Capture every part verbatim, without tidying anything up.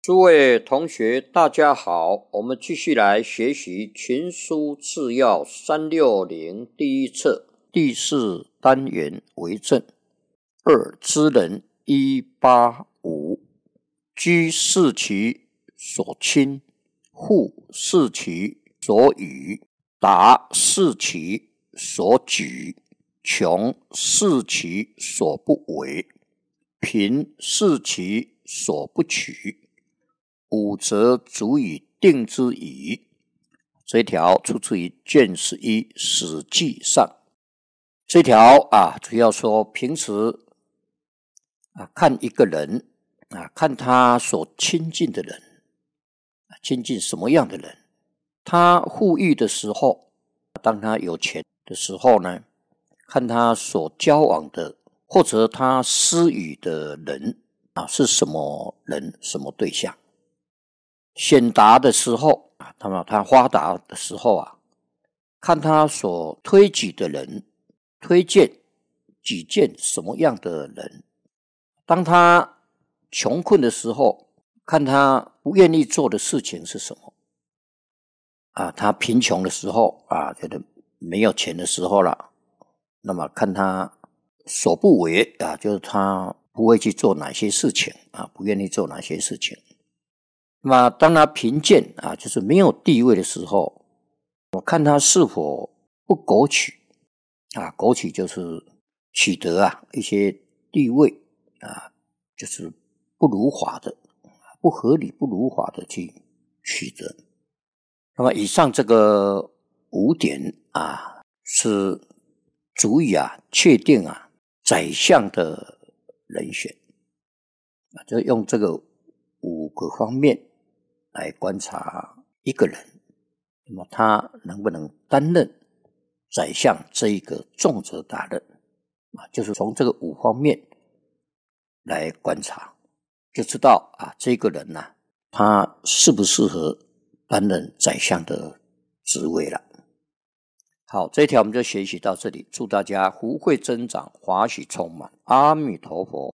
诸位同学大家好，我们继续来学习群书治要三六零第一册第四单元为正。二知人一八五，居视其所亲，户视其所与，达视其所举，穷视其所不为，贫视其所不取，五则足以定之矣。这一条出自于卷十一史记上。这条啊，主要说平时啊看一个人啊，看他所亲近的人，亲近什么样的人。他富裕的时候，当他有钱的时候呢，看他所交往的或者他施予的人啊是什么人，什么对象。显达的时候啊，那么他发达的时候啊，看他所推举的人，推荐举荐什么样的人。当他穷困的时候，看他不愿意做的事情是什么啊。他贫穷的时候啊，觉得没有钱的时候了，那么看他所不为啊，就是他不会去做哪些事情啊，不愿意做哪些事情。那么当他贫贱啊，就是没有地位的时候，我看他是否不苟取啊，苟取就是取得啊一些地位啊，就是不如法的、不合理、不如法的去取得。那么以上这个五点啊，是足以啊确定啊宰相的人选啊，就用这个五个方面来观察一个人，那么他能不能担任宰相这一个重责大任啊，就是从这个五方面来观察，就知道啊这个人啊，他适不适合担任宰相的职位了。好，这一条我们就学习到这里，祝大家福慧增长，华喜充满，阿弥陀佛。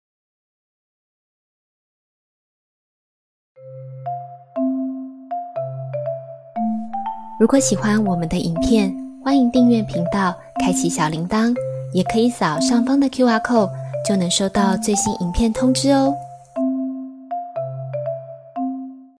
如果喜欢我们的影片，欢迎订阅频道，开启小铃铛，也可以扫上方的 Q R code， 就能收到最新影片通知哦。